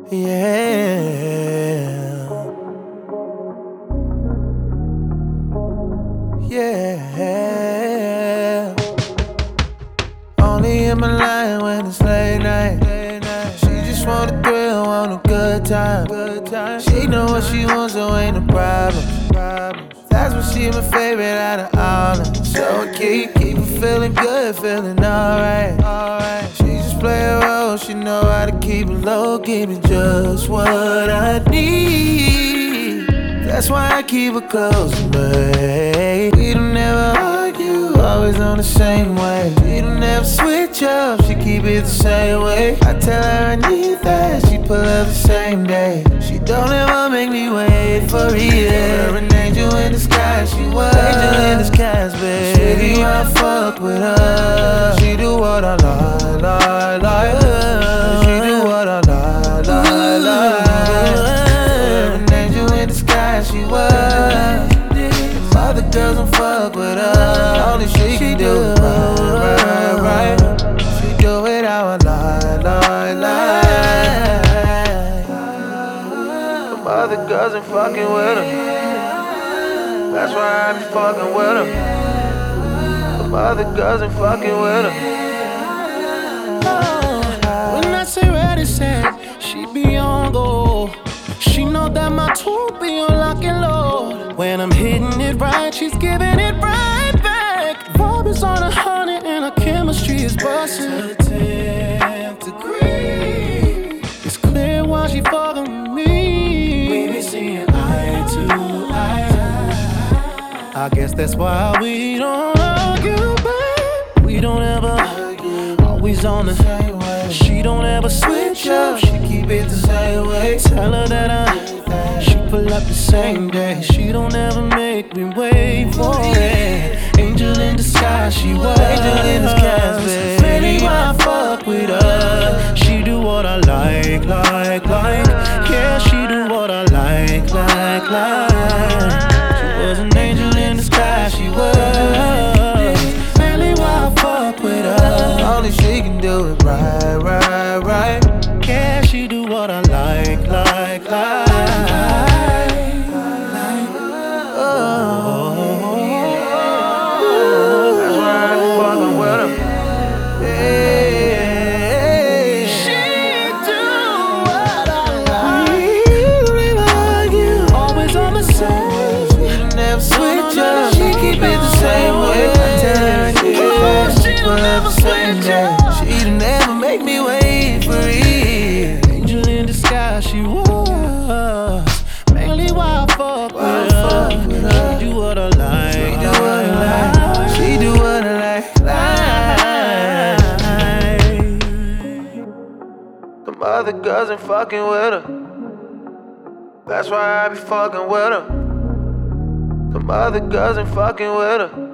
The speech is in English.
Yeah. Yeah. Only in my line when it's late night. She just want a thrill, want a good time. She know what she wants, so ain't no problem. That's why she my favorite out of all of them. So I keep her feeling good, feeling alright. She just play a role, she know how to keep it low, give me just what I need. That's why I keep her close to me. We don't ever argue, always on the same way. We don't ever switch up, she keep it the same way. I tell her I need that, she pull up the same day. She don't ever make me wait for it. Her an angel in the sky, she was angel in disguise, babe. Sweetie, I fuck with her. She do what I like. She do what I like. Her an angel in the sky, she was. Other girls don't fuck with her. Only she can do it right. She do it how I like. Some other girls ain't fucking with her. That's why I be fucking with her. Some other girls ain't fucking with her. When I say ready, set, she be on go. She know that my tool be on lock and load. When I'm hitting it right, she's giving it right back. Vibe is on 100 and our chemistry is busting to the 10th degree. It's clear why she fucking with me. We be seeing eye to eye. I guess that's why we don't argue, babe. We don't ever argue. Always on the same way. She don't ever switch up, she keep it the same way. Tell her that she pull up the same day. She don't ever make me wait for it. Angel in the sky, she was angel in disguise, babe. Really why I fuck with her. She do what I like. Yeah, she do what I like. She was an angel in the sky, she was. Really why I fuck with her. Only she can do it right. Yeah, she do what I like. That's why I be fucking with her. Yeah. She do what I like. We don't argue. Always on the same. We don't never switch up. She keep it the same way. I tell her She don't never switch up. She don't ever make me wait for it. Angel in the sky, she was. Mainly why I fuck with her. She do what I like. She do what I like. Some other girls ain't fucking with her. That's why I be fucking with her. Some other girls ain't fucking with her.